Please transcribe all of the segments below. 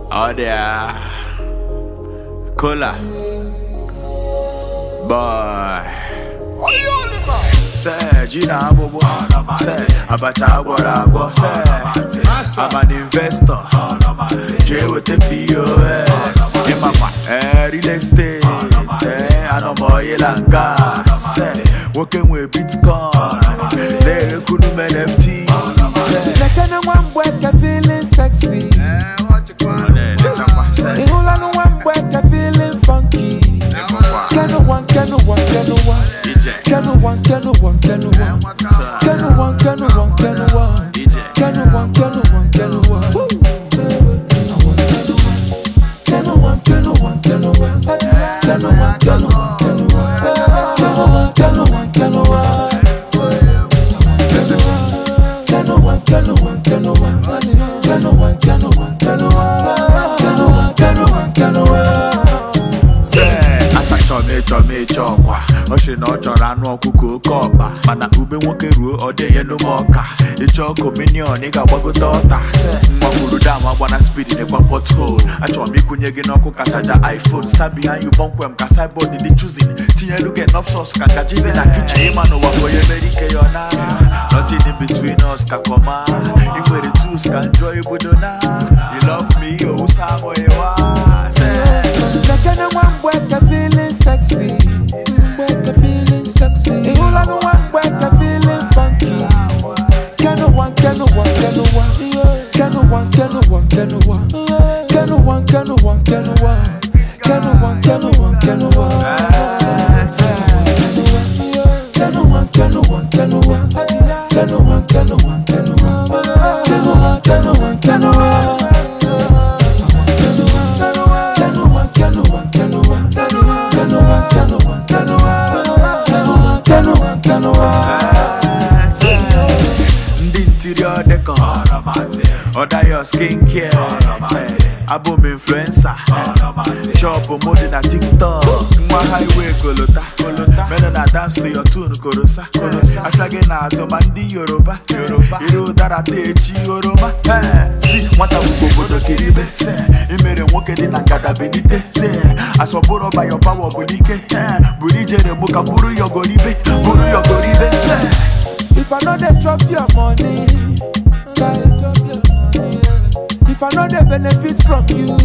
Oh there, Cola, boy. Say Gina Bobo, say Abacha Borago, say I'm an investor. J with the POS, in my real estate. Say I know more and gas. Say working with Bitcoin, they couldn't make FT. Say like anyone work, I feeling sexy. What you call it? The whole of one work, I feeling funky. Can no one. Chọkwa oshi na ọ chọrọ anụ ọkụkọ oke ọkpa mana ube nwoke ruo ọ dịnye n'ụmụọka ịchọ kominion ị ga-agbagote ọta mgbakwuru dam agbana speed n'ekwa pothole achọrọ m ikwunye gị n'ọkụ ka chaja iPhone stand behind you bonkwem ka sideboard dị choosing tinyelu gị enough sauce ka ngaji dị na kitchen ịma n'ụwa bụ onye mere ike ya na nothing in between us ka kọma ị nwere tools ka njọ ibodo na you love me owusa amụghịwa Sexy, work a feeling sexy. The whole of the one work a feeling funky. Can no one. Ndị interior decor, order your skincare. Abom influencer, shop mode na TikTok. Nwa highway kolota, men na dance to your tune korosa. Ashage na azoma ndị Yoruba, iru dara techi Yoruba. Si nwata bubodo kiribe, imere nwoke dị na ngada benite. Asoboro by your power budike, buri jere muka buru yogoribe. If I know they drop your money, if I know they benefit from you,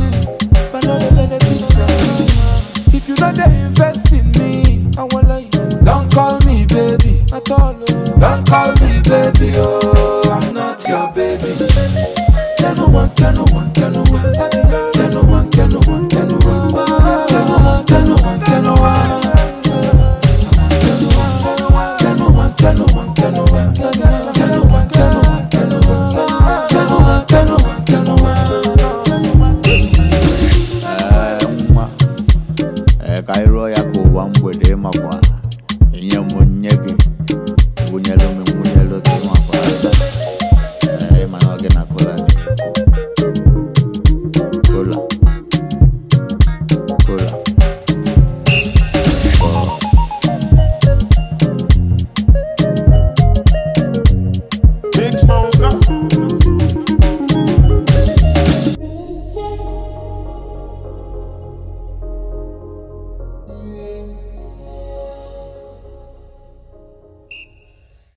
if you know they invest in me, I wanna you. Don't call me baby at all. Don't call me baby, oh, I'm not your baby. Can no one.